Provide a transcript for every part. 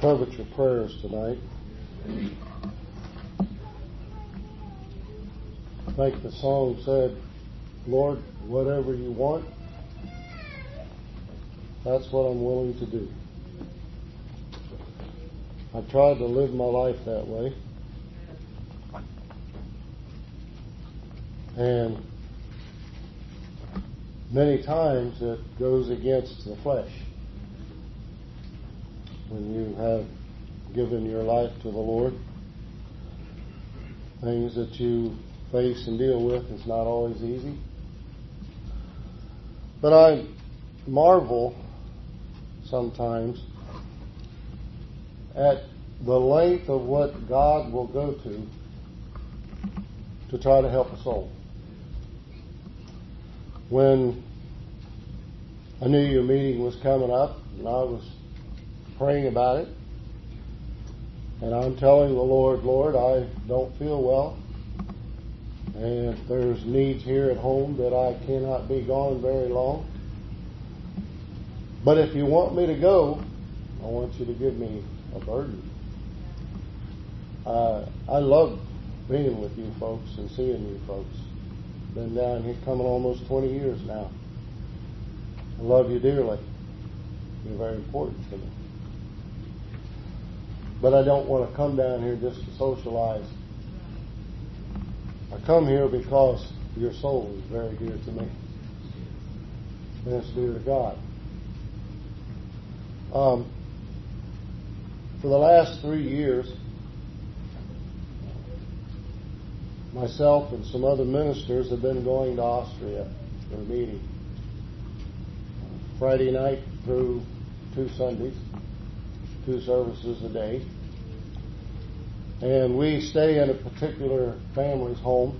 covet your prayers tonight. Like the song said, Lord, whatever you want, that's what I'm willing to do. I've tried to live my life that way. And many times it goes against the flesh. When you have given your life to the Lord, things that you face and deal with is not always easy. But I marvel sometimes at the length of what God will go to try to help a soul. When I knew your meeting was coming up, and I was praying about it, and I'm telling the Lord, Lord, I don't feel well, and there's needs here at home that I cannot be gone very long. But if you want me to go, I want you to give me a burden. I love being with you folks and seeing you folks. Been down here coming almost 20 years now. I love you dearly. You're very important to me. But I don't want to come down here just to socialize. I come here because your soul is very dear to me. And it's dear to God. For the last 3 years, myself and some other ministers have been going to Austria for a meeting. Friday night through 2 Sundays, 2 services a day. And we stay in a particular family's home.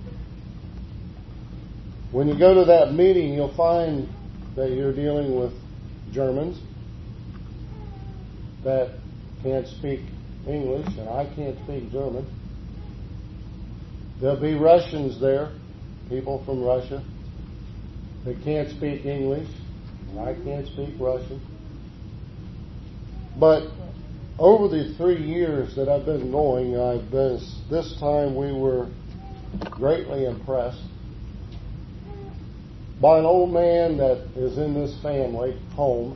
When you go to that meeting, you'll find that you're dealing with Germans that can't speak English, and I can't speak German. There'll be Russians there, people from Russia, that can't speak English, and I can't speak Russian. But over the 3 years that I've been going, this time we were greatly impressed by an old man that is in this family home.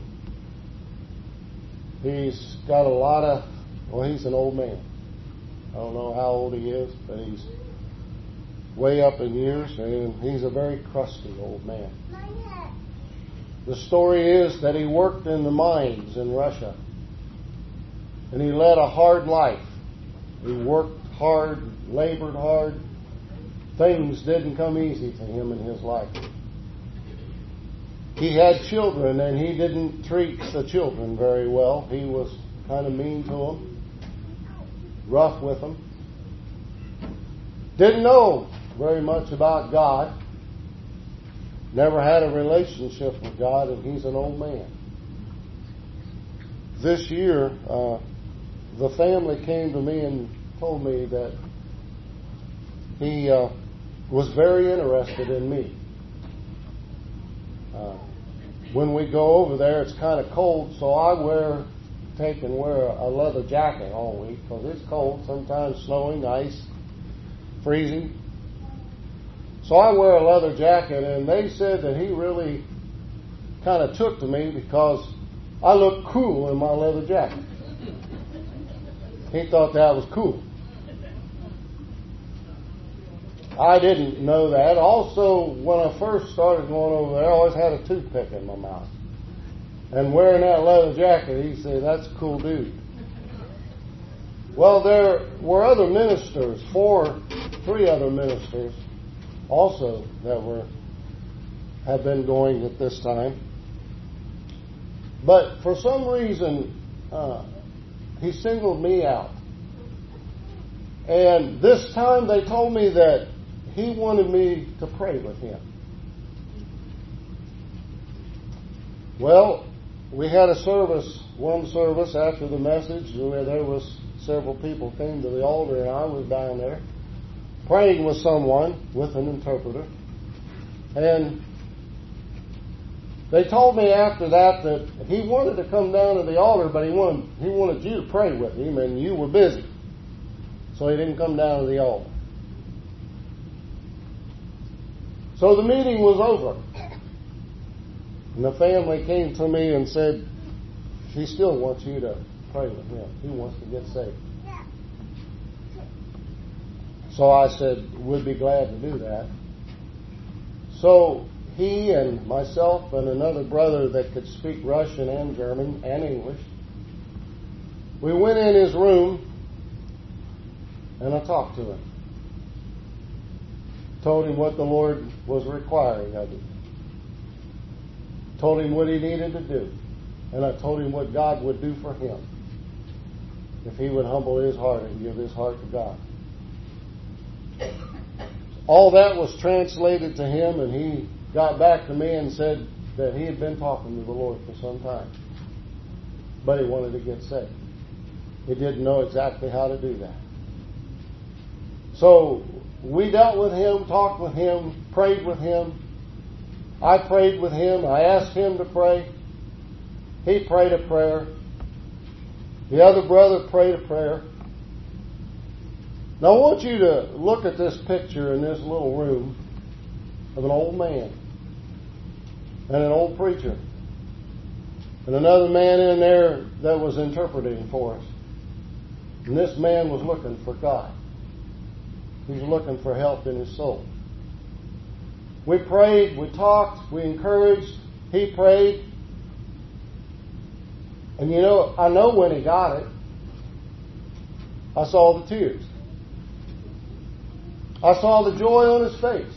He's got he's an old man. I don't know how old he is, but he's way up in years, and he's a very crusty old man. The story is that he worked in the mines in Russia, and he led a hard life. He worked hard, labored hard. Things didn't come easy to him in his life. He had children, and he didn't treat the children very well. He was kind of mean to them, rough with them. Didn't know very much about God. Never had a relationship with God, and he's an old man. This year, the family came to me and told me that he was very interested in me. When we go over there, it's kind of cold, so I wear a leather jacket all week because it's cold, sometimes snowing, ice, freezing. So I wear a leather jacket, and they said that he really kind of took to me because I look cool in my leather jacket. He thought that was cool. I didn't know that. Also, when I first started going over there, I always had a toothpick in my mouth. And wearing that leather jacket, he said, that's a cool dude. Well, there were other ministers, 3 other ministers also that had been going at this time. But for some reason, he singled me out. And this time they told me that he wanted me to pray with him. Well, we had one service after the message where there was several people came to the altar, and I was down there praying with someone with an interpreter. And They told me after that he wanted to come down to the altar, but he wanted you to pray with him, and you were busy. So he didn't come down to the altar. So the meeting was over. And the family came to me and said, he still wants you to pray with him. He wants to get saved. So I said, we'd be glad to do that. So he and myself and another brother that could speak Russian and German and English, we went in his room and I talked to him. Told him what the Lord was requiring of him. Told him what he needed to do. And I told him what God would do for him if he would humble his heart and give his heart to God. All that was translated to him, and he got back to me and said that he had been talking to the Lord for some time. But he wanted to get saved. He didn't know exactly how to do that. So we dealt with him, talked with him, prayed with him. I prayed with him. I asked him to pray. He prayed a prayer. The other brother prayed a prayer. Now I want you to look at this picture in this little room of an old man and an old preacher and another man in there that was interpreting for us. And this man was looking for God. He was looking for help in his soul. We prayed, we talked, we encouraged, he prayed. And you know, I know when he got it, I saw the tears. I saw the joy on his face.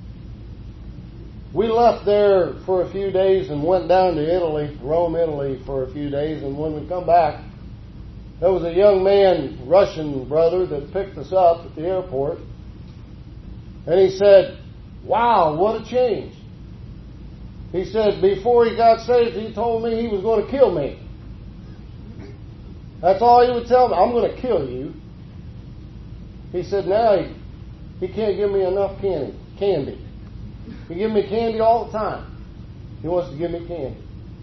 We left there for a few days and went down to Italy, Rome, Italy for a few days. And when we come back, there was a young man, Russian brother, that picked us up at the airport. And he said, wow, what a change. He said before he got saved, he told me he was going to kill me. That's all he would tell me. I'm going to kill you. He said now he can't give me enough candy. He gives me candy all the time. He wants to give me candy.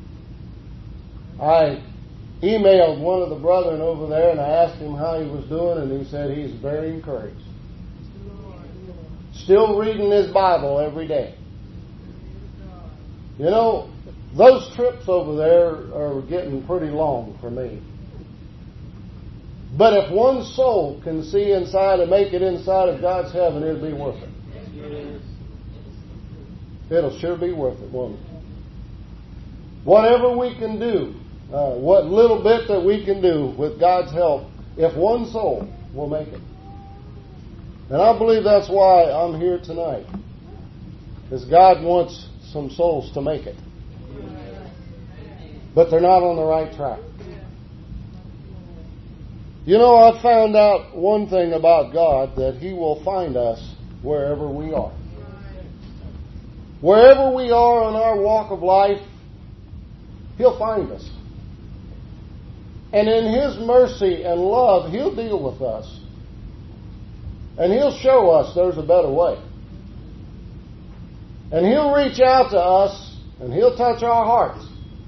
I emailed one of the brethren over there and I asked him how he was doing, and he said he's very encouraged. Still reading his Bible every day. You know, those trips over there are getting pretty long for me. But if one soul can see inside and make it inside of God's heaven, it'll be worth it. It'll sure be worth it, won't it? Whatever we can do, what little bit that we can do with God's help, if one soul will make it. And I believe that's why I'm here tonight. Because God wants some souls to make it. But they're not on the right track. You know, I've found out one thing about God, that He will find us wherever we are. Wherever we are on our walk of life, He'll find us. And in His mercy and love, He'll deal with us. And He'll show us there's a better way. And He'll reach out to us and He'll touch our hearts.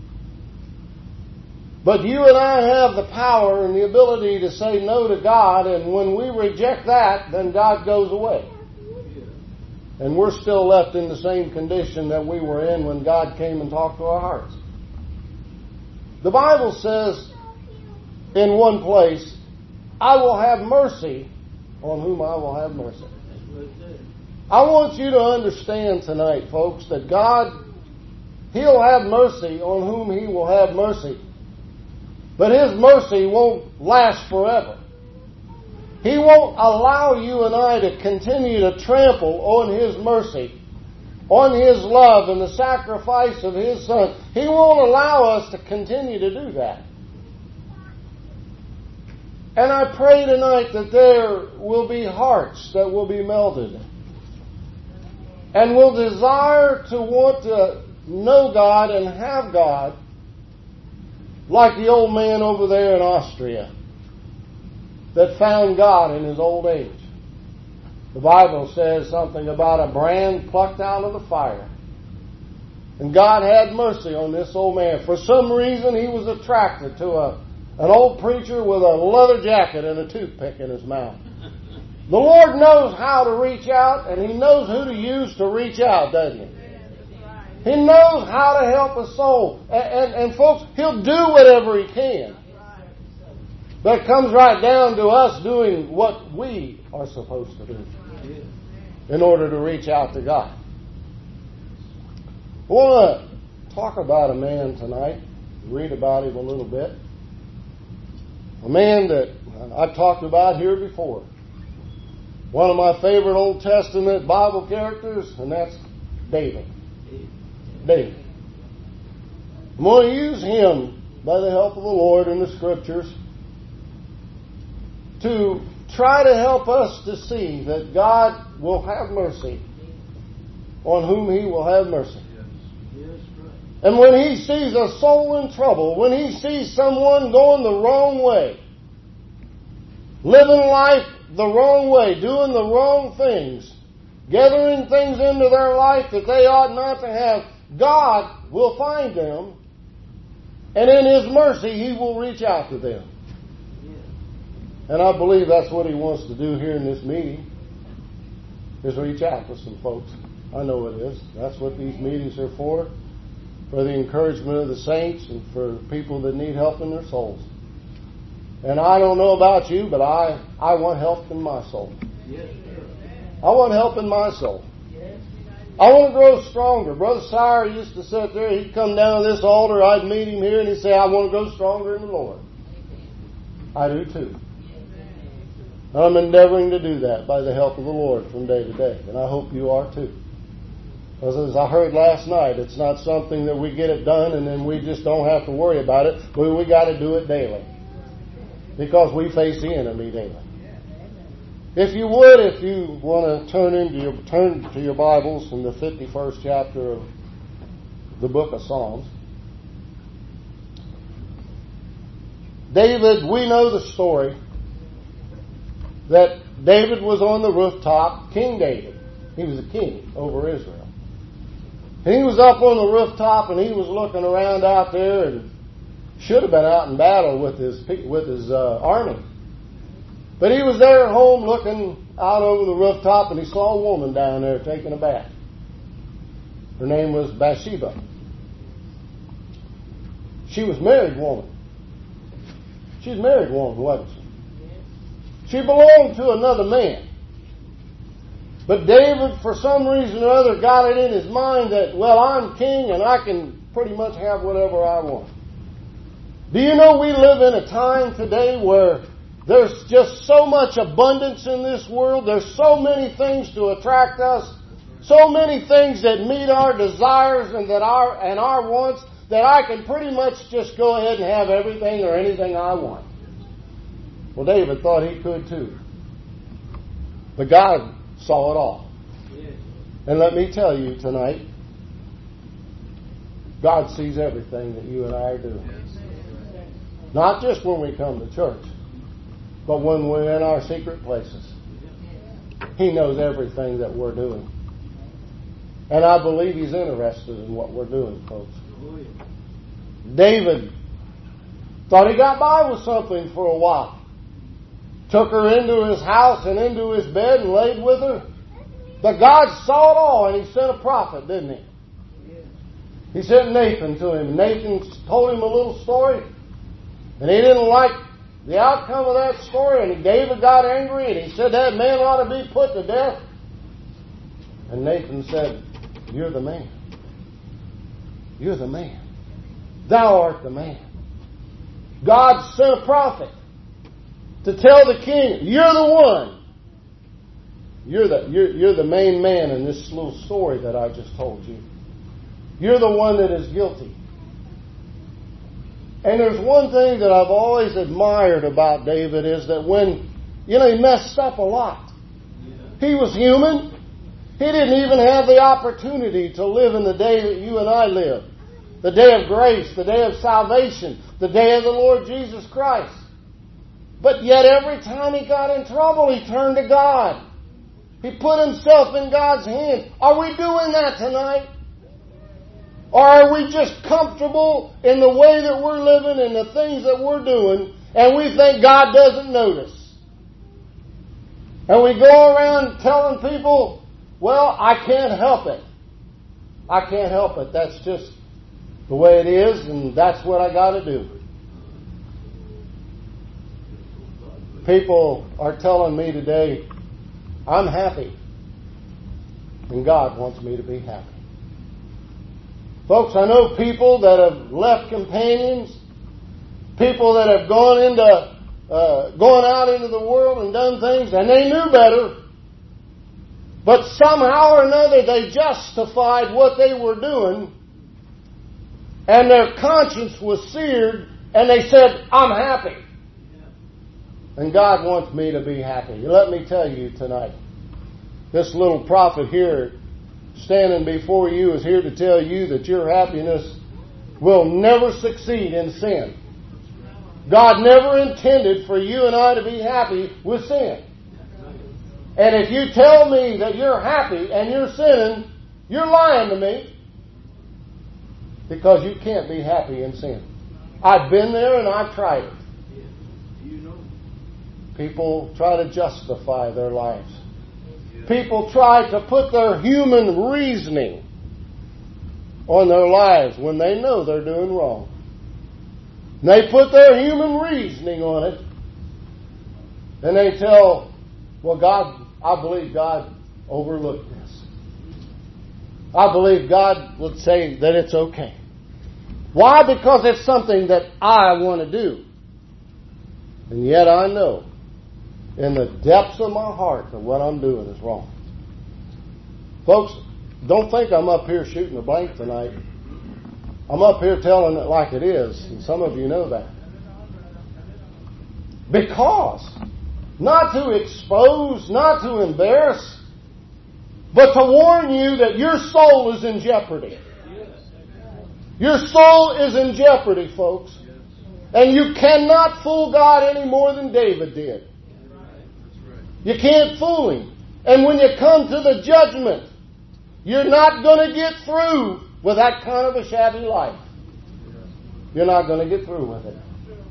But you and I have the power and the ability to say no to God, and when we reject that, then God goes away. And we're still left in the same condition that we were in when God came and talked to our hearts. The Bible says in one place, I will have mercy on whom I will have mercy. I want you to understand tonight, folks, that God, He'll have mercy on whom He will have mercy. But His mercy won't last forever. He won't allow you and I to continue to trample on His mercy, on His love and the sacrifice of His Son. He won't allow us to continue to do that. And I pray tonight that there will be hearts that will be melted and will desire to want to know God and have God, like the old man over there in Austria that found God in his old age. The Bible says something about a brand plucked out of the fire. And God had mercy on this old man. For some reason, he was attracted to an old preacher with a leather jacket and a toothpick in his mouth. The Lord knows how to reach out, and He knows who to use to reach out, doesn't He? He knows how to help a soul. And folks, He'll do whatever He can. But it comes right down to us doing what we are supposed to do in order to reach out to God. I want to talk about a man tonight, read about him a little bit. A man that I've talked about here before. One of my favorite Old Testament Bible characters, and that's David. David. I'm going to use him by the help of the Lord in the Scriptures to try to help us to see that God will have mercy on whom He will have mercy. And when He sees a soul in trouble, when He sees someone going the wrong way, living life the wrong way, doing the wrong things, gathering things into their life that they ought not to have, God will find them, and in His mercy He will reach out to them. And I believe that's what He wants to do here in this meeting, is reach out to some folks. I know it is. That's what these meetings are for the encouragement of the saints and for people that need help in their souls. And I don't know about you, but I want help in my soul. I want help in my soul. I want to grow stronger. Brother Sire used to sit there. He'd come down to this altar. I'd meet him here, and he'd say, I want to grow stronger in the Lord. I do too. I'm endeavoring to do that by the help of the Lord from day to day. And I hope you are too. As I heard last night, it's not something that we get it done and then we just don't have to worry about it. But we got to do it daily. Because we face the enemy daily. If you want to turn to your Bibles in the 51st chapter of the book of Psalms. David, we know the story that David was on the rooftop, King David. He was a king over Israel. And he was up on the rooftop and he was looking around out there and should have been out in battle with his army. But he was there at home looking out over the rooftop and he saw a woman down there taking a bath. Her name was Bathsheba. She was a married woman. She was a married woman, wasn't she? She belonged to another man. But David, for some reason or other, got it in his mind that, well, I'm king and I can pretty much have whatever I want. Do you know we live in a time today where there's just so much abundance in this world. There's so many things to attract us. So many things that meet our desires and our wants that I can pretty much just go ahead and have everything or anything I want. Well, David thought he could too. But God saw it all. And let me tell you tonight, God sees everything that you and I are doing. Not just when we come to church, but when we're in our secret places. He knows everything that we're doing. And I believe He's interested in what we're doing, folks. David thought he got by with something for a while. Took her into his house and into his bed and laid with her. But God saw it all and He sent a prophet, didn't He? He sent Nathan to him. Nathan told him a little story. And he didn't like the outcome of that story. And David got angry and he said that man ought to be put to death. And Nathan said, you're the man. You're the man. Thou art the man. God sent a prophet to tell the king, you're the one. You're the main man in this little story that I just told you. You're the one that is guilty. And there's one thing that I've always admired about David is that when, he messed up a lot. He was human. He didn't even have the opportunity to live in the day that you and I live. The day of grace, the day of salvation, the day of the Lord Jesus Christ. But yet every time he got in trouble, he turned to God. He put himself in God's hands. Are we doing that tonight? Or are we just comfortable in the way that we're living and the things that we're doing, and we think God doesn't notice? And we go around telling people, well, I can't help it. I can't help it. That's just the way it is, and that's what I got to do. People are telling me today, I'm happy, and God wants me to be happy. Folks, I know people that have left companions, people that have gone out into the world and done things, and they knew better. But somehow or another they justified what they were doing, and their conscience was seared, and they said, I'm happy. And God wants me to be happy. Let me tell you tonight, this little prophet here standing before you is here to tell you that your happiness will never succeed in sin. God never intended for you and I to be happy with sin. And if you tell me that you're happy and you're sinning, you're lying to me. Because you can't be happy in sin. I've been there and I've tried it. People try to justify their lives. People try to put their human reasoning on their lives when they know they're doing wrong. And they put their human reasoning on it. And they tell, well, God, I believe God overlooked this. I believe God would say that it's okay. Why? Because it's something that I want to do. And yet I know in the depths of my heart that what I'm doing is wrong. Folks, don't think I'm up here shooting a blank tonight. I'm up here telling it like it is, and some of you know that. Because, not to expose, not to embarrass, but to warn you that your soul is in jeopardy. Your soul is in jeopardy, folks. And you cannot fool God any more than David did. You can't fool Him. And when you come to the judgment, you're not going to get through with that kind of a shabby life. You're not going to get through with it.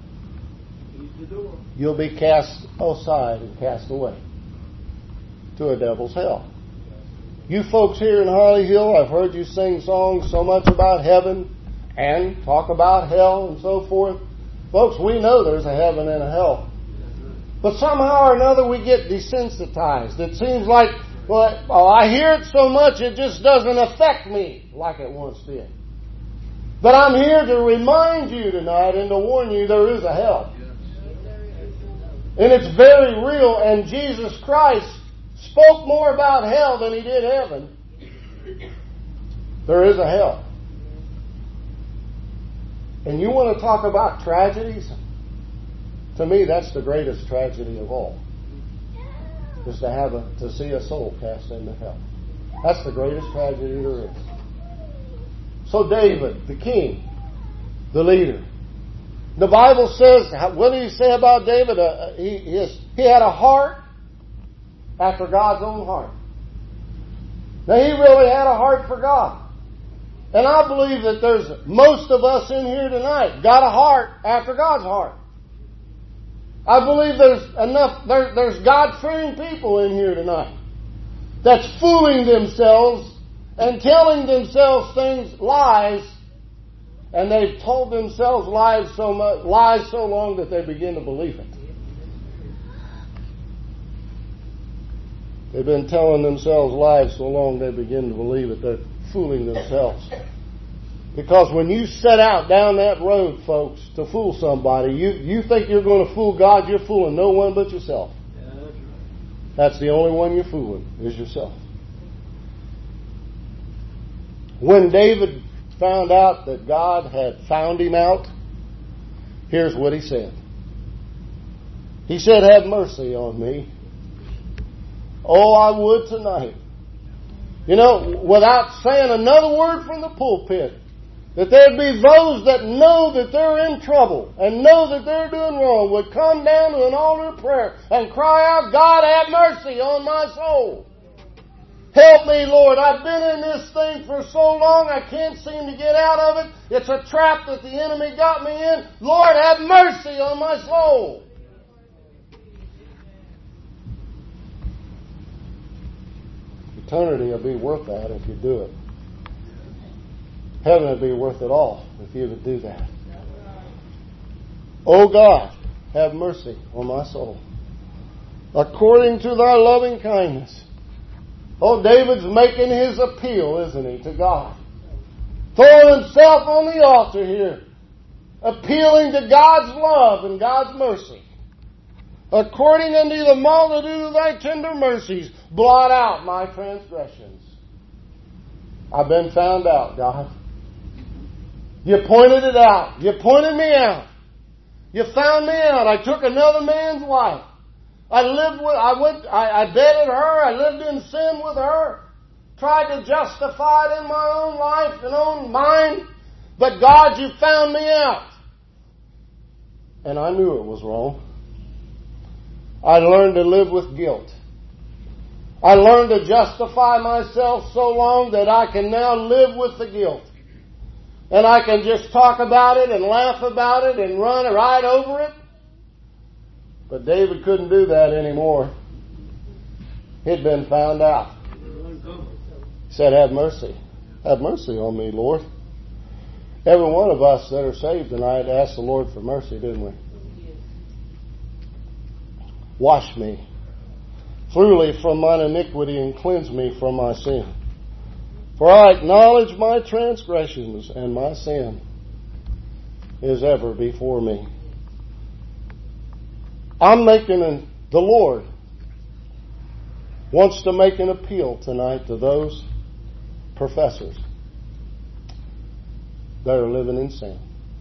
You'll be cast aside and cast away to a devil's hell. You folks here in Harley Hill, I've heard you sing songs so much about heaven and talk about hell and so forth. Folks, we know there's a heaven and a hell. But somehow or another we get desensitized. It seems like, well, I hear it so much it just doesn't affect me like it once did. But I'm here to remind you tonight and to warn you there is a hell. And it's very real, and Jesus Christ spoke more about hell than He did heaven. There is a hell. And you want to talk about tragedies? To me, that's the greatest tragedy of all. Is to see a soul cast into hell. That's the greatest tragedy there is. So David, the king, the leader. The Bible says, what did He say about David? He had a heart after God's own heart. Now he really had a heart for God. And I believe that there's most of us in here tonight got a heart after God's heart. I believe there's God-fearing people in here tonight that's fooling themselves and telling themselves lies, and they've told themselves lies so long that they begin to believe it. They've been telling themselves lies so long they begin to believe it. They're fooling themselves. Because when you set out down that road, folks, to fool somebody, you think you're going to fool God, you're fooling no one but yourself. Yeah, that's right. That's the only one you're fooling, is yourself. When David found out that God had found him out, here's what he said. He said, "Have mercy on me. Oh, I would tonight." You know, without saying another word from the pulpit, that there'd be those that know that they're in trouble and know that they're doing wrong would come down to an altar of prayer and cry out, "God, have mercy on my soul." Help me, Lord. I've been in this thing for so long I can't seem to get out of it. It's a trap that the enemy got me in. Lord, have mercy on my soul. Eternity will be worth that if you do it. Heaven will be worth it all if you would do that. O God, have mercy on my soul, according to thy loving kindness. Oh, David's making his appeal, isn't he, to God? Throwing himself on the altar here, appealing to God's love and God's mercy. According unto the multitude of thy tender mercies, blot out my transgressions. I've been found out, God. You pointed it out. You pointed me out. You found me out. I took another man's wife. I dated her. I lived in sin with her. Tried to justify it in my own life and own mind. But God, you found me out. And I knew it was wrong. I learned to live with guilt. I learned to justify myself so long that I can now live with the guilt. And I can just talk about it and laugh about it and run right over it. But David couldn't do that anymore. He'd been found out. He said, have mercy. Have mercy on me, Lord. Every one of us that are saved tonight asked the Lord for mercy, didn't we? Wash me thoroughly from mine iniquity and cleanse me from my sin. For I acknowledge my transgressions, and my sin is ever before me. The Lord wants to make an appeal tonight to those professors that are living in sin.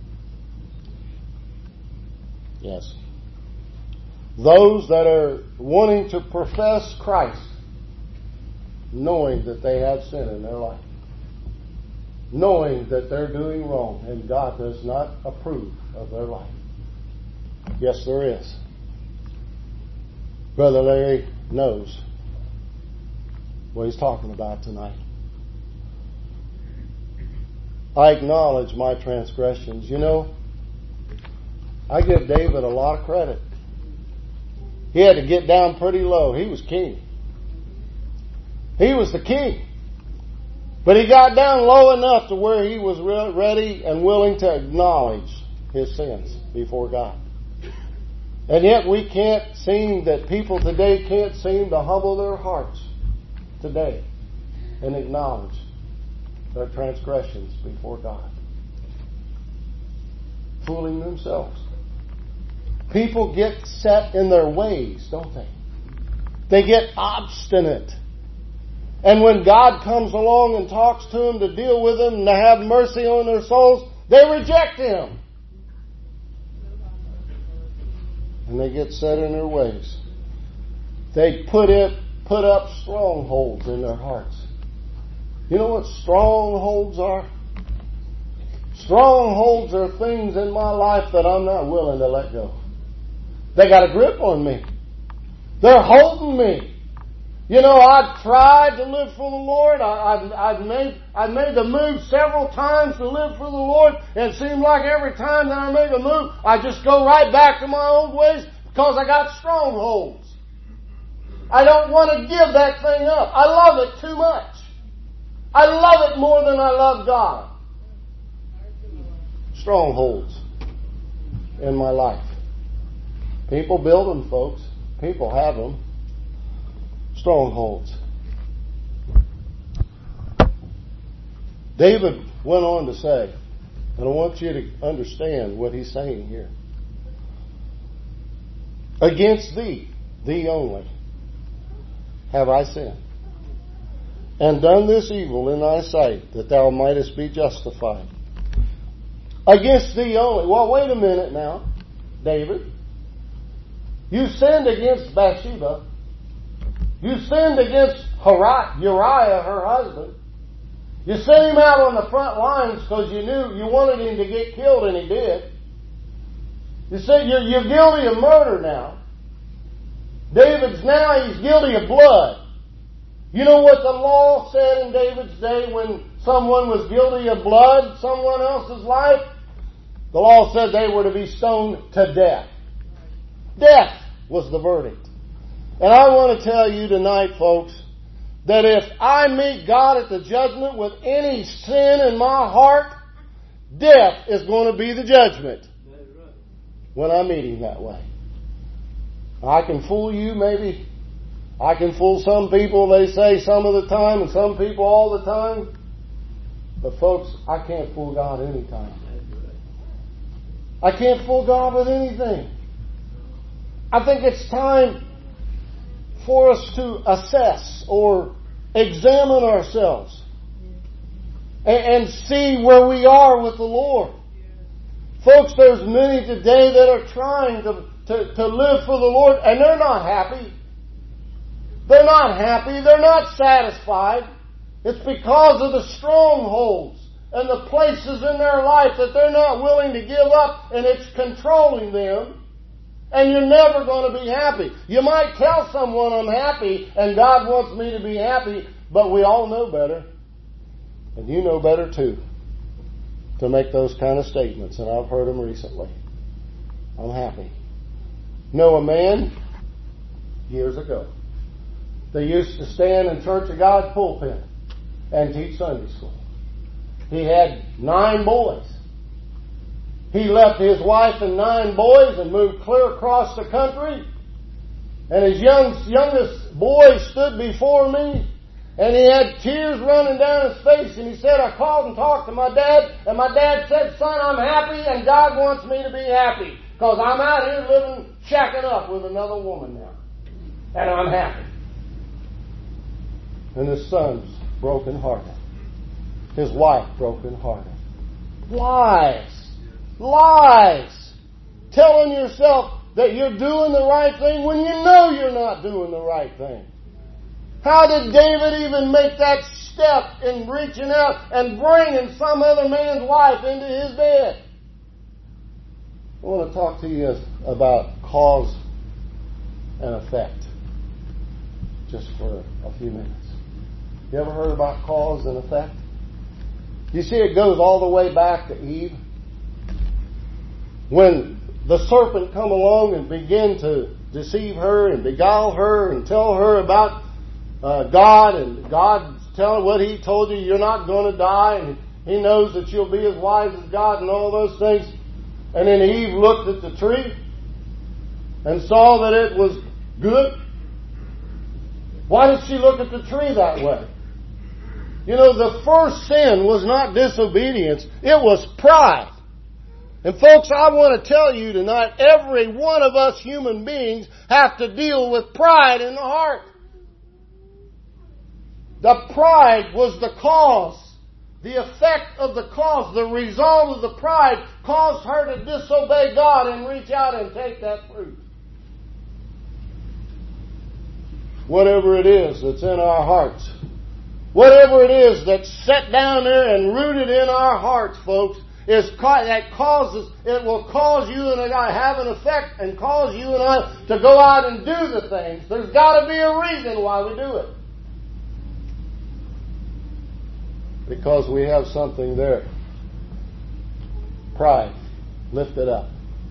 Yes. Those that are wanting to profess Christ, knowing that they have sin in their life. Knowing that they're doing wrong and God does not approve of their life. Yes, there is. Brother Larry knows what he's talking about tonight. I acknowledge my transgressions. You know, I give David a lot of credit. He had to get down pretty low. He was king. He was the king. But he got down low enough to where he was ready and willing to acknowledge his sins before God. And yet people today can't seem to humble their hearts today and acknowledge their transgressions before God. Fooling themselves. People get set in their ways, don't they? They get obstinate. And when God comes along and talks to them to deal with them and to have mercy on their souls, they reject Him. And they get set in their ways. They put up strongholds in their hearts. You know what strongholds are? Strongholds are things in my life that I'm not willing to let go. They got a grip on me. They're holding me. You know, I've tried to live for the Lord. I've made the move several times to live for the Lord. And it seems like every time that I make a move, I just go right back to my old ways because I got strongholds. I don't want to give that thing up. I love it too much. I love it more than I love God. Strongholds in my life. People build them, folks. People have them. Strongholds. David went on to say, and I want you to understand what he's saying here. Against thee only, have I sinned, and done this evil in thy sight, that thou mightest be justified. Against thee only. Well, wait a minute now, David. You sinned against Bathsheba. You sinned against Uriah, her husband. You sent him out on the front lines because you knew you wanted him to get killed, and he did. You said you're guilty of murder now. He's guilty of blood. You know what the law said in David's day when someone was guilty of blood, someone else's life? The law said they were to be stoned to death. Death was the verdict. And I want to tell you tonight, folks, that if I meet God at the judgment with any sin in my heart, death is going to be the judgment when I meet Him that way. I can fool you, maybe. I can fool some people, they say, some of the time, and some people all the time. But folks, I can't fool God anytime. I can't fool God with anything. I think it's time for us to assess or examine ourselves and see where we are with the Lord. Folks, there's many today that are trying to live for the Lord, and they're not happy. They're not happy. They're not satisfied. It's because of the strongholds and the places in their life that they're not willing to give up, and it's controlling them. And you're never going to be happy. You might tell someone I'm happy and God wants me to be happy, but we all know better. And you know better too, to make those kind of statements. And I've heard them recently. I'm happy. Know a man years ago. They used to stand in Church of God pulpit and teach Sunday school. He had 9 boys. He left his wife and 9 boys and moved clear across the country. And his youngest boy stood before me, and he had tears running down his face. And he said, I called and talked to my dad, and my dad said, son, I'm happy, and God wants me to be happy, because I'm out here living, shacking up with another woman now. And I'm happy. And his son's broken-hearted. His wife broken-hearted. Lies. Lies. Telling yourself that you're doing the right thing when you know you're not doing the right thing. How did David even make that step in reaching out and bringing some other man's wife into his bed? I want to talk to you about cause and effect just for a few minutes. You ever heard about cause and effect? You see, it goes all the way back to Eve. When the serpent come along and begin to deceive her and beguile her and tell her about God, and God's telling what He told you, you're not going to die, and He knows that you'll be as wise as God and all those things. And then Eve looked at the tree and saw that it was good. Why did she look at the tree that way? You know, the first sin was not disobedience, it was pride. And folks, I want to tell you tonight, every one of us human beings have to deal with pride in the heart. The pride was the cause. The effect of the cause, the result of the pride, caused her to disobey God and reach out and take that fruit. Whatever it is that's in our hearts, whatever it is that's set down there and rooted in our hearts, folks, it will cause you and I have an effect and cause you and I to go out and do the things. There's got to be a reason why we do it. Because we have something there. Pride lifted up.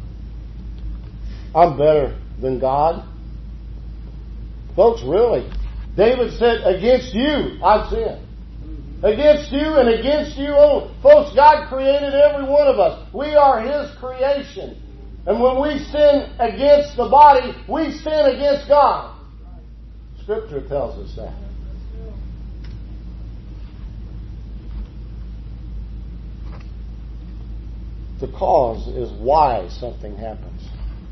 I'm better than God. Folks, really. David said, against you I've sinned. Against you and against you only. Folks, God created every one of us. We are His creation. And when we sin against the body, we sin against God. Scripture tells us that. The cause is why something happens.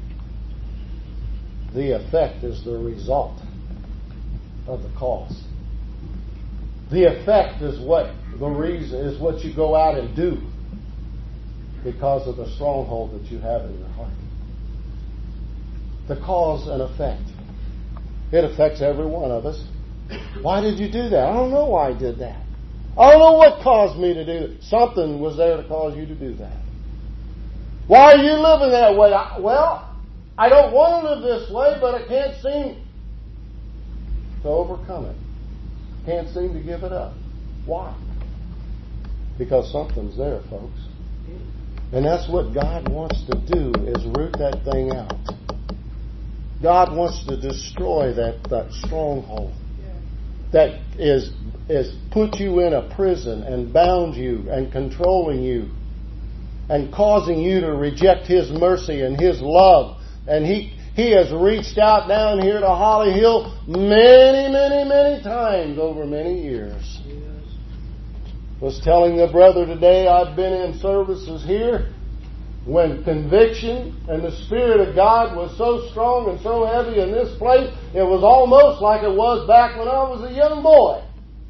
The effect is the result of the cause. The effect is what the reason is what you go out and do because of the stronghold that you have in your heart. The cause and effect. It affects every one of us. Why did you do that? I don't know why I did that. I don't know what caused me to do it. Something was there to cause you to do that. Why are you living that way? Well, I don't want to live this way, but I can't seem to overcome it. Can't seem to give it up. Why? Because something's there, folks. And that's what God wants to do, is root that thing out. God wants to destroy that stronghold that is put you in a prison and bound you and controlling you and causing you to reject His mercy and His love. And He has reached out down here to Holly Hill many, many, many times over many years. Was telling the brother today, I've been in services here when conviction and the Spirit of God was so strong and so heavy in this place, it was almost like it was back when I was a young boy.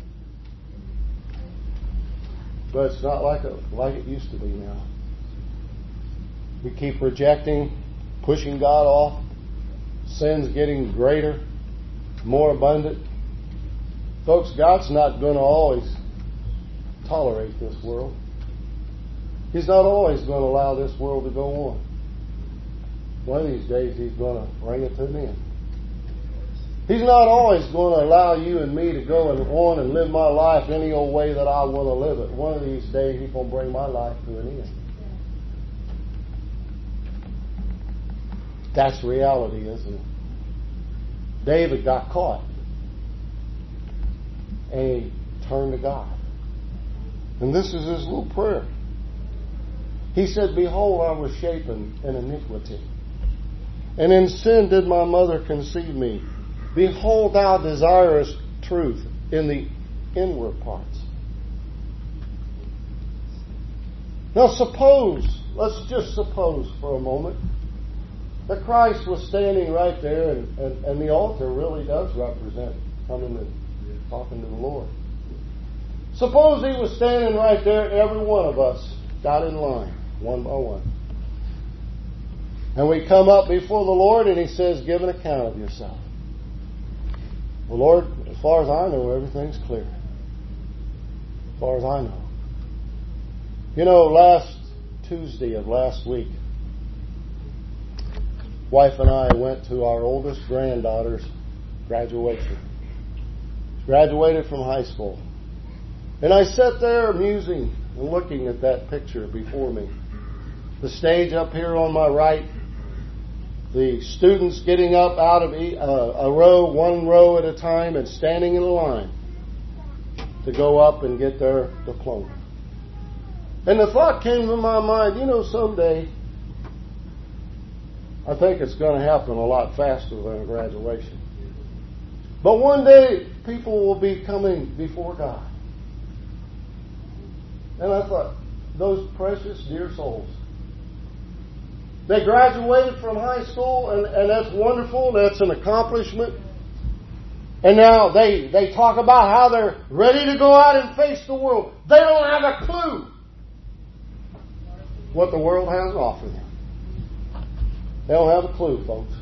But it's not like it used to be now. We keep rejecting, pushing God off. Sin's getting greater, more abundant. Folks, God's not going to always tolerate this world. He's not always going to allow this world to go on. One of these days He's going to bring it to an end. He's not always going to allow you and me to go on and live my life any old way that I want to live it. One of these days He's going to bring my life to an end. That's reality, isn't it? David got caught. And he turned to God. And this is his little prayer. He said, Behold, I was shapen in iniquity, and in sin did my mother conceive me. Behold, thou desirest truth in the inward parts. Now suppose, let's just suppose for a moment, that Christ was standing right there, and the altar really does represent coming and talking to the Lord. Suppose He was standing right there, every one of us got in line, one by one. And we come up before the Lord and He says, give an account of yourself. Well, Lord, as far as I know, everything's clear. As far as I know. You know, last Tuesday of last week, wife and I went to our oldest granddaughter's graduation. She graduated from high school. And I sat there musing and looking at that picture before me. The stage up here on my right, the students getting up out of a row, one row at a time, and standing in a line to go up and get their diploma. And the thought came to my mind, you know, someday, I think it's going to happen a lot faster than a graduation. But one day, people will be coming before God. And I thought, those precious, dear souls. They graduated from high school, and that's wonderful. That's an accomplishment. And now they talk about how they're ready to go out and face the world. They don't have a clue what the world has to offer them. They don't have a clue, folks.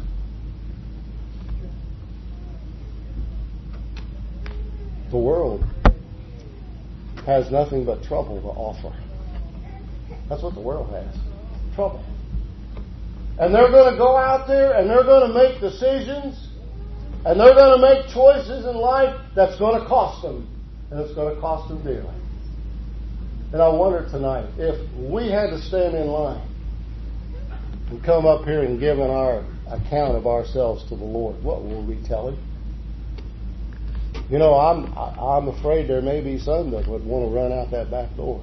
The world has nothing but trouble to offer. That's what the world has. Trouble. And they're going to go out there and they're going to make decisions and they're going to make choices in life that's going to cost them. And it's going to cost them dearly. And I wonder tonight, if we had to stand in line and come up here and give our account of ourselves to the Lord, what will we tell Him? You know, I'm afraid there may be some that would want to run out that back door.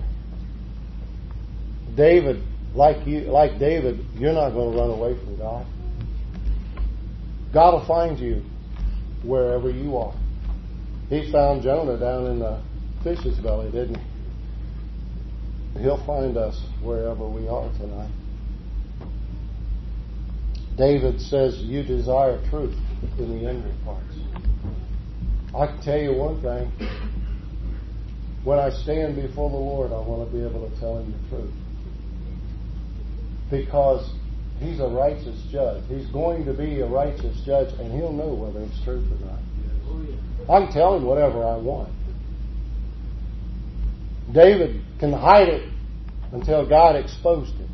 David, like David, you're not going to run away from God. God will find you wherever you are. He found Jonah down in the fish's belly, didn't He? He'll find us wherever we are tonight. David says, you desire truth in the inward parts. I can tell you one thing. When I stand before the Lord, I want to be able to tell Him the truth. Because He's a righteous judge. He's going to be a righteous judge, and He'll know whether it's truth or not. I can tell Him whatever I want. David can hide it until God exposed it.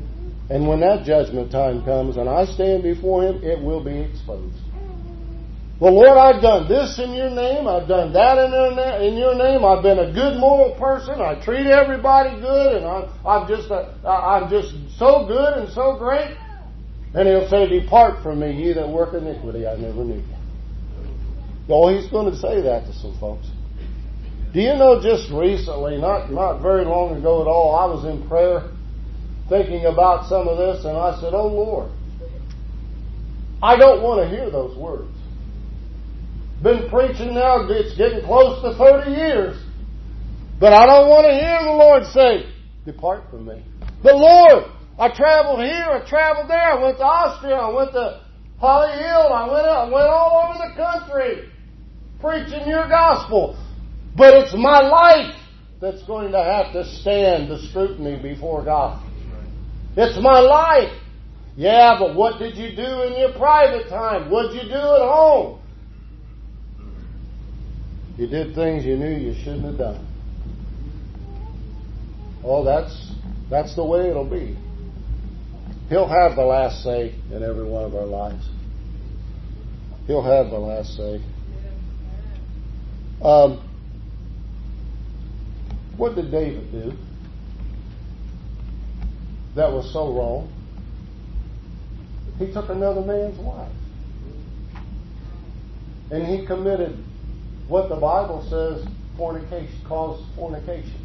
And when that judgment time comes and I stand before Him, it will be exposed. Well, Lord, I've done this in your name. I've done that in your name. I've been a good moral person. I treat everybody good, and I'm just so good and so great. And He'll say, "Depart from me, ye that work iniquity. I never knew you." Oh, He's going to say that to some folks. Do you know, just recently, not very long ago at all, I was in prayer thinking about some of this, and I said, "Oh Lord, I don't want to hear those words. Been preaching now, it's getting close to 30 years. But I don't want to hear the Lord say, 'Depart from me.' But Lord, I traveled here, I traveled there, I went to Austria, I went to Holly Hill, I went all over the country preaching your gospel. But it's my life that's going to have to stand the scrutiny before God. It's my life. Yeah, but what did you do in your private time? What did you do at home? You did things you knew you shouldn't have done. Oh, that's the way it'll be. He'll have the last say in every one of our lives. He'll have the last say. What did David do that was so wrong? He took another man's wife. And he committed what the Bible says caused fornication.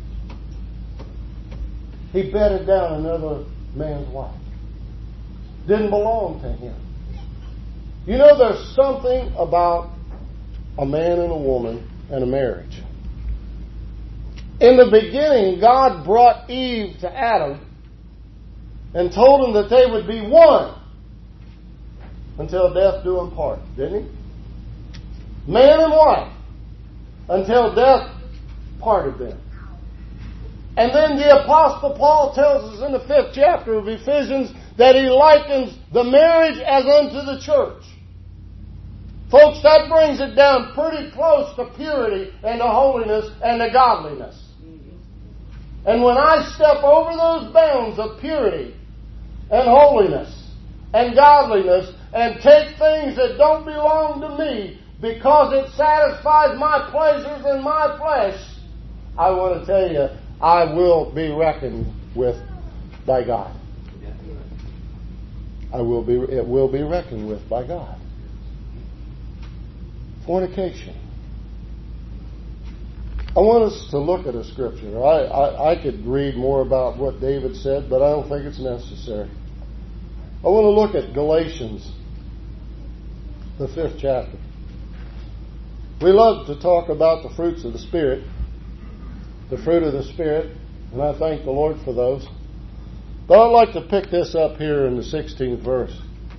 He bedded down another man's wife. Didn't belong to him. You know, there's something about a man and a woman and a marriage. In the beginning, God brought Eve to Adam and told him that they would be one until death do them part, didn't He? Man and wife, until death parted them. And then the Apostle Paul tells us in the 5th chapter of Ephesians that he likens the marriage as unto the church. Folks, that brings it down pretty close to purity and to holiness and to godliness. And when I step over those bounds of purity and holiness and godliness and take things that don't belong to me because it satisfies my pleasures and my flesh, I want to tell you, I will be reckoned with by God. It will be reckoned with by God. Fornication. I want us to look at a scripture. I could read more about what David said, but I don't think it's necessary. I want to look at Galatians, the 5th chapter. We love to talk about the fruits of the Spirit, the fruit of the Spirit, and I thank the Lord for those. But I'd like to pick this up here in the 16th verse.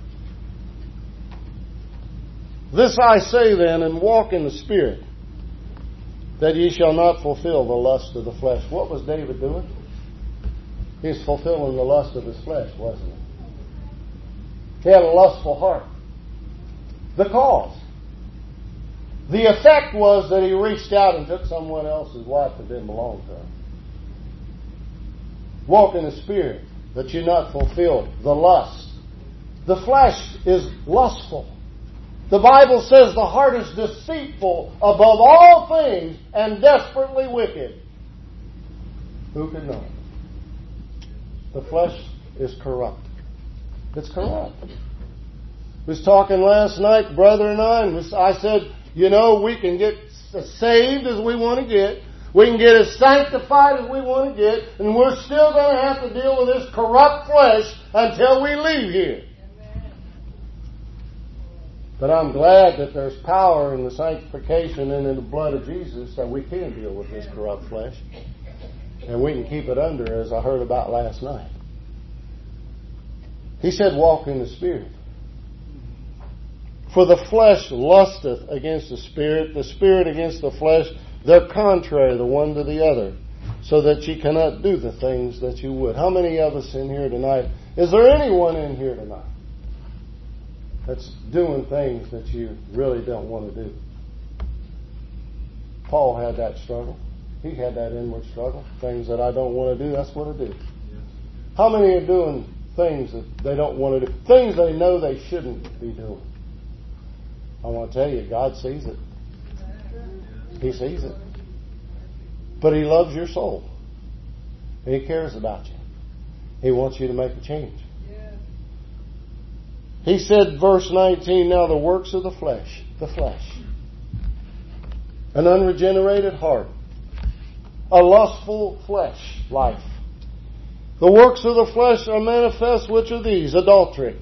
This I say then, and walk in the Spirit, that ye shall not fulfill the lust of the flesh. What was David doing? He's fulfilling the lust of his flesh, wasn't he? He had a lustful heart. The cause. The effect was that he reached out and took someone else's wife that didn't belong to him. Walk in the Spirit, that you not fulfill the lust. The flesh is lustful. The Bible says the heart is deceitful above all things and desperately wicked. Who can know? The flesh is corrupt. It's corrupt. I was talking last night, brother and I said, you know, we can get as saved as we want to get. We can get as sanctified as we want to get. And we're still going to have to deal with this corrupt flesh until we leave here. But I'm glad that there's power in the sanctification and in the blood of Jesus that we can deal with this corrupt flesh. And we can keep it under, as I heard about last night. He said, walk in the Spirit. For the flesh lusteth against the Spirit against the flesh. They're contrary the one to the other, so that ye cannot do the things that you would. How many of us in here tonight? Is there anyone in here tonight that's doing things that you really don't want to do? Paul had that struggle. He had that inward struggle. Things that I don't want to do, that's what I do. How many are doing things that they don't want to do? Things they know they shouldn't be doing. I want to tell you, God sees it. He sees it. But He loves your soul. He cares about you. He wants you to make a change. He said, verse 19, now the works of the flesh, an unregenerated heart, a lustful flesh life. The works of the flesh are manifest, which are these: adultery,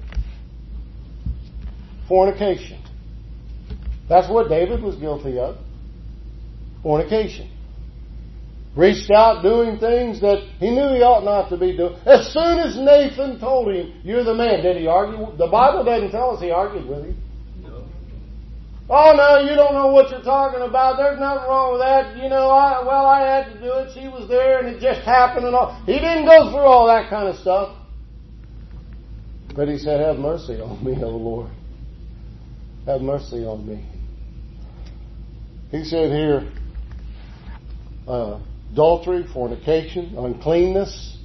fornication. That's what David was guilty of. Fornication. Reached out doing things that he knew he ought not to be doing. As soon as Nathan told him, you're the man, did he argue? The Bible doesn't tell us he argued with him. No. Oh no, you don't know what you're talking about. There's nothing wrong with that. You know, I had to do it. She was there and it just happened and all. He didn't go through all that kind of stuff. But he said, have mercy on me, O Lord. Have mercy on me. He said here, adultery, fornication, uncleanness.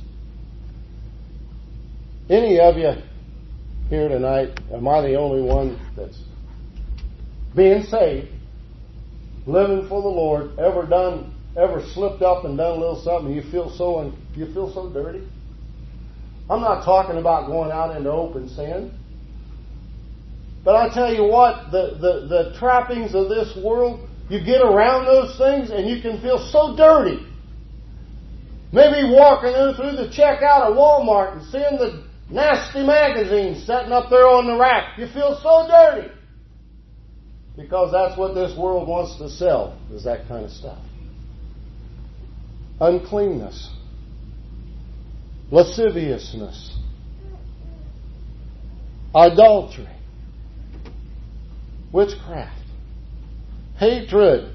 Any of you here tonight, am I the only one that's being saved, living for the Lord, ever slipped up and done a little something, you feel so dirty? I'm not talking about going out into open sin. But I tell you what, the trappings of this world, you get around those things and you can feel so dirty. Maybe walking in through the checkout at Walmart and seeing the nasty magazines sitting up there on the rack. You feel so dirty. Because that's what this world wants to sell, is that kind of stuff. Uncleanness. Lasciviousness. Idolatry. Witchcraft. Hatred.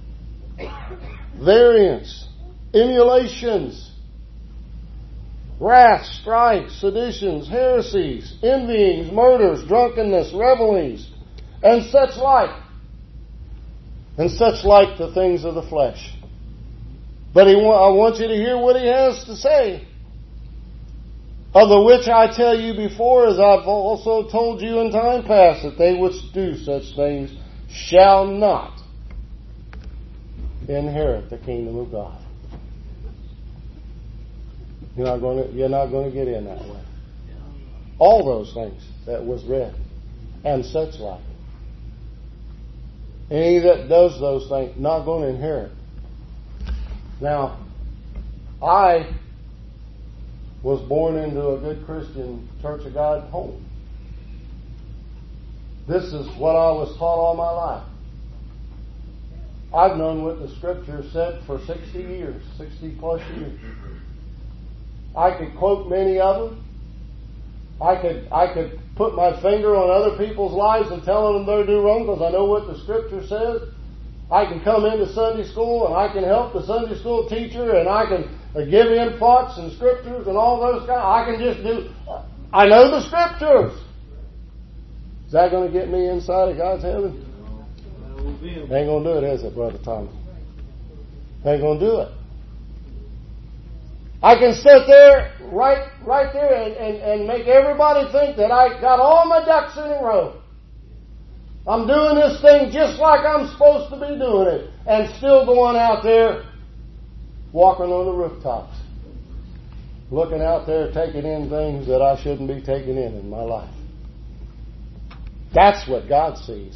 Variance. Emulations. Wrath, strife, seditions, heresies, envyings, murders, drunkenness, revelings, and such like. And such like the things of the flesh. But I want you to hear what he has to say. Of the which I tell you before, as I've also told you in time past, that they which do such things shall not inherit the kingdom of God. You're not going to get in that way. All those things that was read, and such like. Any that does those things, not going to inherit. Now, I was born into a good Christian Church of God home. This is what I was taught all my life. I've known what the Scripture said for 60 years, 60 plus years. I could quote many of them. I could put my finger on other people's lives and tell them they're doing wrong because I know what the Scripture says. I can come into Sunday school and I can help the Sunday school teacher and I can give him thoughts and Scriptures and all those kind. I can just do. I know the Scriptures. Is that going to get me inside of God's heaven? Ain't going to do it, is it, Brother Tommy? Ain't going to do it. I can sit there, right there, and make everybody think that I got all my ducks in a row. I'm doing this thing just like I'm supposed to be doing it, and still going out there, walking on the rooftops, looking out there, taking in things that I shouldn't be taking in my life. That's what God sees.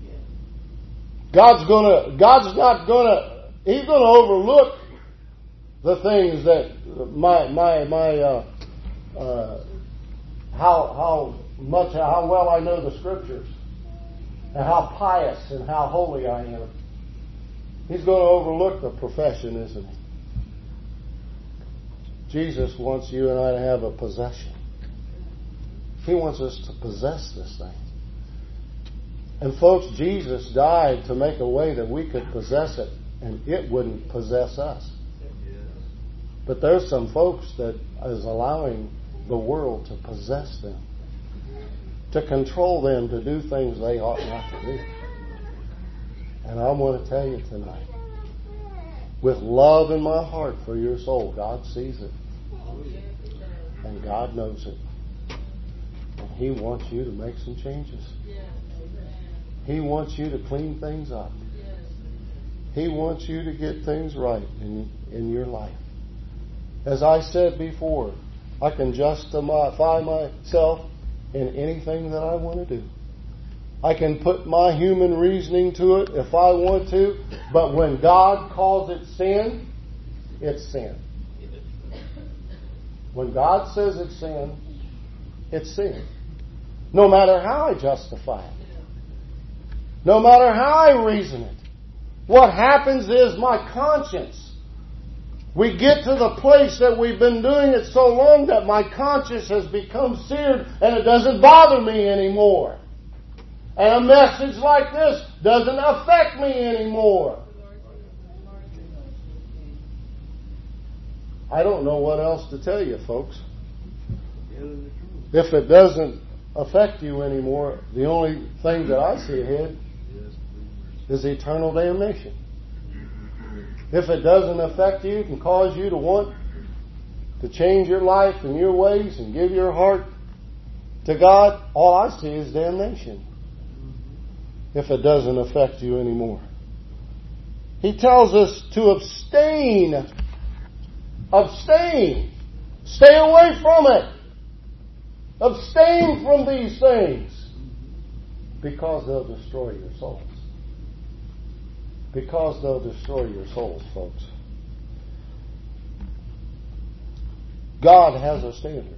He's going to overlook the things that how well I know the Scriptures and how pious and how holy I am. He's going to overlook the profession, isn't he? Jesus wants you and I to have a possession. He wants us to possess this thing. And folks, Jesus died to make a way that we could possess it and it wouldn't possess us. But there's some folks that is allowing the world to possess them, to control them to do things they ought not to do. And I want to tell you tonight, with love in my heart for your soul, God sees it. And God knows it. And He wants you to make some changes. He wants you to clean things up. He wants you to get things right in your life. As I said before, I can justify myself in anything that I want to do. I can put my human reasoning to it if I want to, but when God calls it sin, it's sin. When God says it's sin, it's sin. No matter how I justify it. No matter how I reason it. What happens is my conscience. We get to the place that we've been doing it so long that my conscience has become seared and it doesn't bother me anymore. And a message like this doesn't affect me anymore. I don't know what else to tell you, folks. If it doesn't affect you anymore, the only thing that I see ahead is eternal damnation. If it doesn't affect you and cause you to want to change your life and your ways and give your heart to God, all I see is damnation. If it doesn't affect you anymore. He tells us to abstain. Abstain. Stay away from it. Abstain from these things. Because they'll destroy your souls. Because they'll destroy your souls, folks. God has a standard.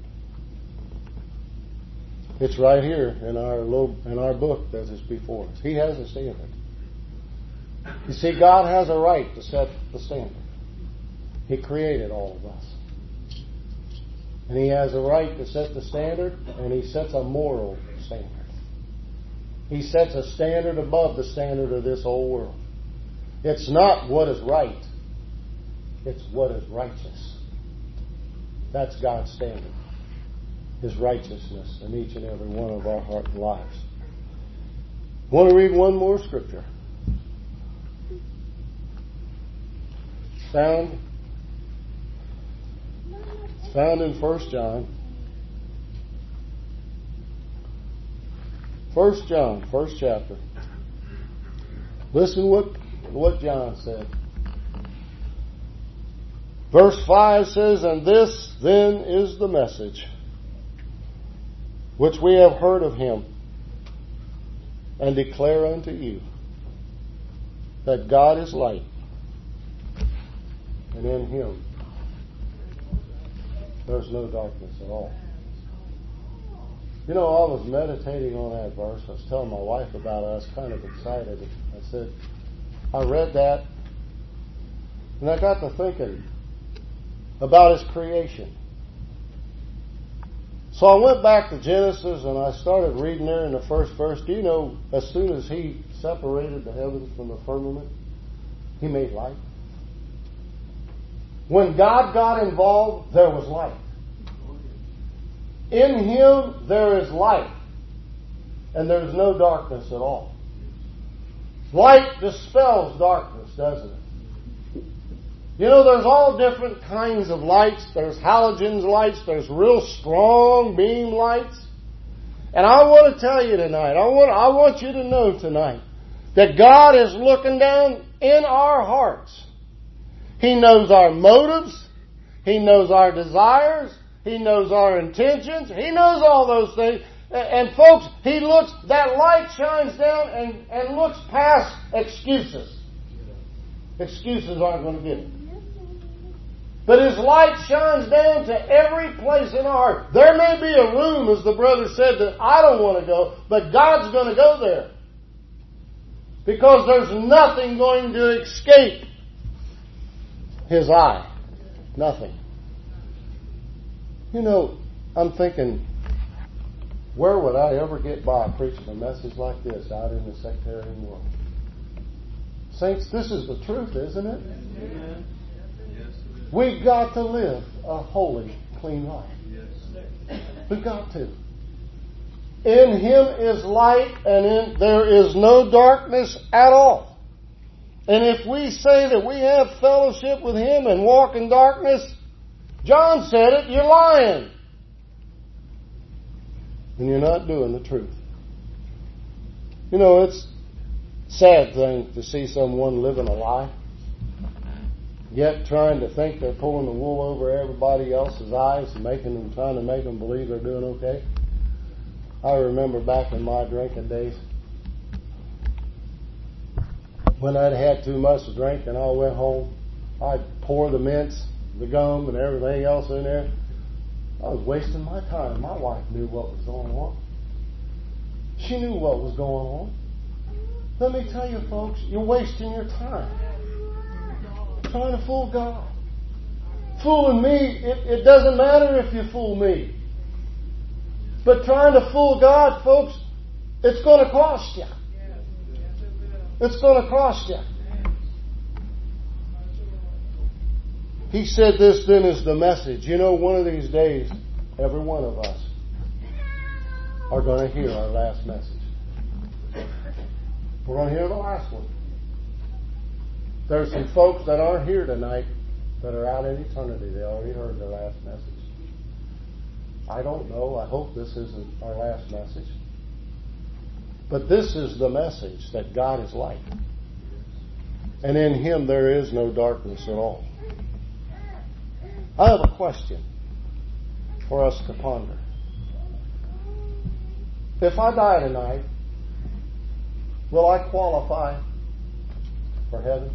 It's right here in our book that is before us. He has a standard. You see, God has a right to set the standard. He created all of us. And He has a right to set the standard, and He sets a moral standard. He sets a standard above the standard of this whole world. It's not what is right. It's what is righteous. That's God's standard. His righteousness in each and every one of our heart and lives. I want to read one more scripture. Found in 1 John. 1 John, first chapter. Listen what John said. Verse 5 says, "And this then is the message which we have heard of Him, and declare unto you, that God is light, and in Him there's no darkness at all." You know, I was meditating on that verse. I was telling my wife about it. I was kind of excited. I said, I read that, and I got to thinking about His creation. So I went back to Genesis and I started reading there in the first verse. Do you know, as soon as He separated the heavens from the firmament, He made light? When God got involved, there was light. In Him there is light, and there's no darkness at all. Light dispels darkness, doesn't it? You know, there's all different kinds of lights. There's halogen lights. There's real strong beam lights. And I want to tell you tonight, I want you to know tonight, that God is looking down in our hearts. He knows our motives. He knows our desires. He knows our intentions. He knows all those things. And folks, He looks, that light shines down and looks past excuses. Excuses aren't going to get it. But His light shines down to every place in our heart. There may be a room, as the brother said, that I don't want to go, but God's going to go there. Because there's nothing going to escape His eye. Nothing. You know, I'm thinking, where would I ever get by preaching a message like this out in the sectarian world? Saints, this is the truth, isn't it? Amen. We've got to live a holy, clean life. We've got to. In Him is light, and there is no darkness at all. And if we say that we have fellowship with Him and walk in darkness, John said it, you're lying. And you're not doing the truth. You know, sad thing to see someone living a lie, yet trying to think they're pulling the wool over everybody else's eyes and trying to make them believe they're doing okay. I remember back in my drinking days, when I'd had too much to drink and I went home, I'd pour the mints, the gum, and everything else in there. I was wasting my time. My wife knew what was going on. She knew what was going on. Let me tell you, folks, you're wasting your time trying to fool God. Fooling me, it doesn't matter if you fool me. But trying to fool God, folks, it's going to cost you. It's going to cost you. He said this then is the message. You know, one of these days, every one of us are going to hear our last message. We're going to hear the last one. There's some folks that aren't here tonight that are out in eternity. They already heard their last message. I don't know. I hope this isn't our last message. But this is the message that God is light. And in Him there is no darkness at all. I have a question for us to ponder. If I die tonight, will I qualify for heaven?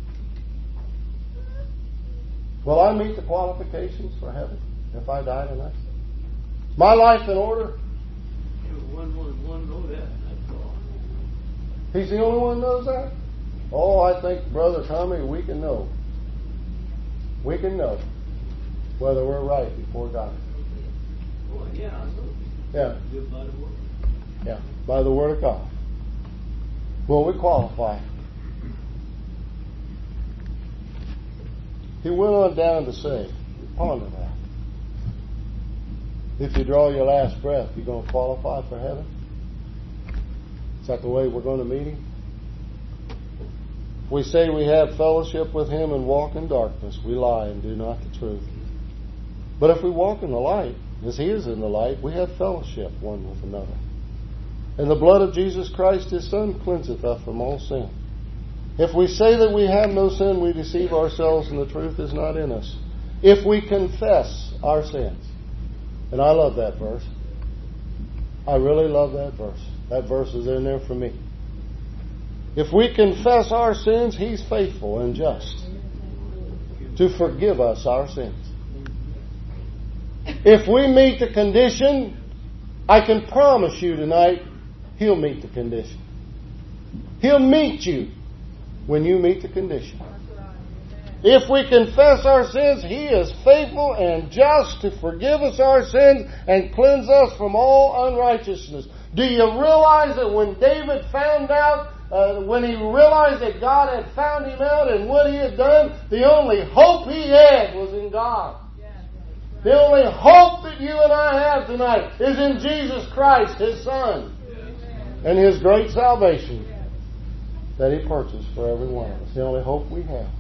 Will I meet the qualifications for heaven if I die tonight? My life in order? One know that. He's the only one who knows that? Oh, I think, Brother Tommy, we can know. We can know whether we're right before God. Oh, yeah, I know. Yeah. Good by the word. Yeah, by the Word of God. Will we qualify? He went on down to say, ponder that. If you draw your last breath, you're going to qualify for heaven? Is that the way we're going to meet Him? If we say we have fellowship with Him and walk in darkness, we lie and do not the truth. But if we walk in the light, as He is in the light, we have fellowship one with another. And the blood of Jesus Christ, His Son, cleanseth us from all sin. If we say that we have no sin, we deceive ourselves and the truth is not in us. If we confess our sins. And I love that verse. I really love that verse. That verse is in there for me. If we confess our sins, He's faithful and just to forgive us our sins. If we meet the condition, I can promise you tonight, He'll meet the condition. He'll meet you when you meet the condition. If we confess our sins, He is faithful and just to forgive us our sins and cleanse us from all unrighteousness. Do you realize that when David found out, when he realized that God had found him out and what he had done, the only hope he had was in God. The only hope that you and I have tonight is in Jesus Christ, His Son, and His great salvation that He purchased for every one of us. The only hope we have.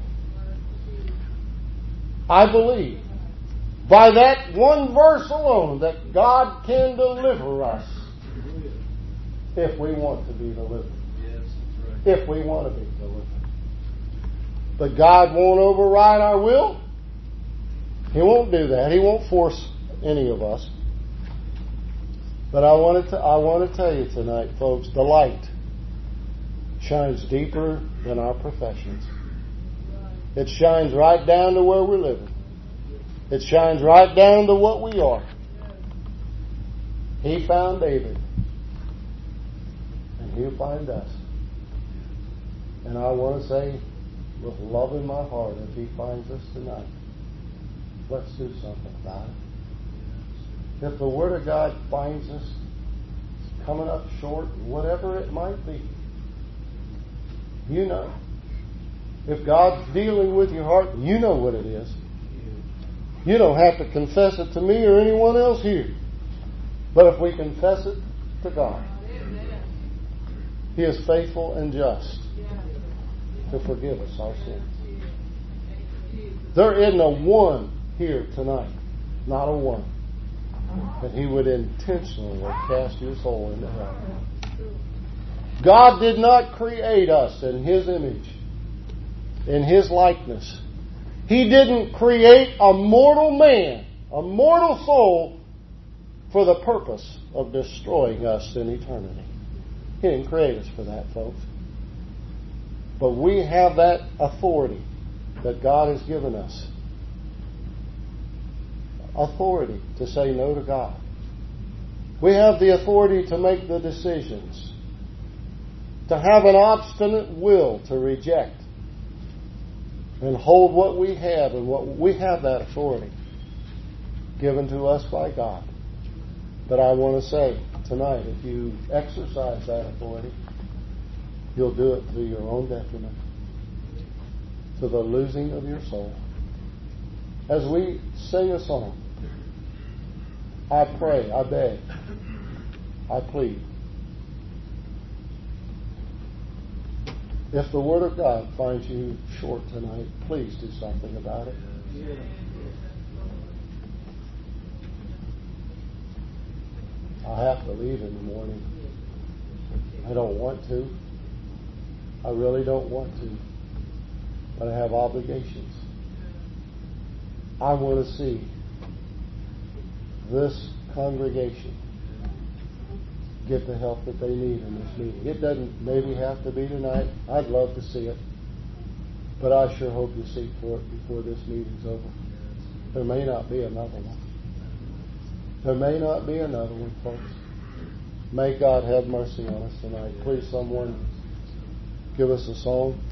I believe by that one verse alone that God can deliver us if we want to be delivered. If we want to be delivered. But God won't override our will. He won't do that. He won't force any of us. But I want to tell you tonight, folks, the light shines deeper than our professions. It shines right down to where we're living. It shines right down to what we are. He found David. And He'll find us. And I want to say, with love in my heart, if He finds us tonight, let's do something about it. If the Word of God finds us coming up short, whatever it might be, you know. If God's dealing with your heart, you know what it is. You don't have to confess it to me or anyone else here. But if we confess it to God, He is faithful and just to forgive us our sins. There isn't a one here tonight, not a one, that He would intentionally cast your soul into hell. God did not create us in His image, in His likeness. He didn't create a mortal man, a mortal soul, for the purpose of destroying us in eternity. He didn't create us for that, folks. But we have that authority that God has given us. Authority to say no to God. We have the authority to make the decisions. To have an obstinate will to reject and hold what we have, and what we have that authority given to us by God. But I want to say tonight, if you exercise that authority, you'll do it to your own detriment, to the losing of your soul. As we sing a song, I pray, I beg, I plead. If the Word of God finds you short tonight, please do something about it. I have to leave in the morning. I don't want to. I really don't want to. But I have obligations. I want to see this congregation get the help that they need in this meeting. It doesn't maybe have to be tonight. I'd love to see it. But I sure hope you seek for it before this meeting's over. There may not be another one. There may not be another one, folks. May God have mercy on us tonight. Please, someone give us a song.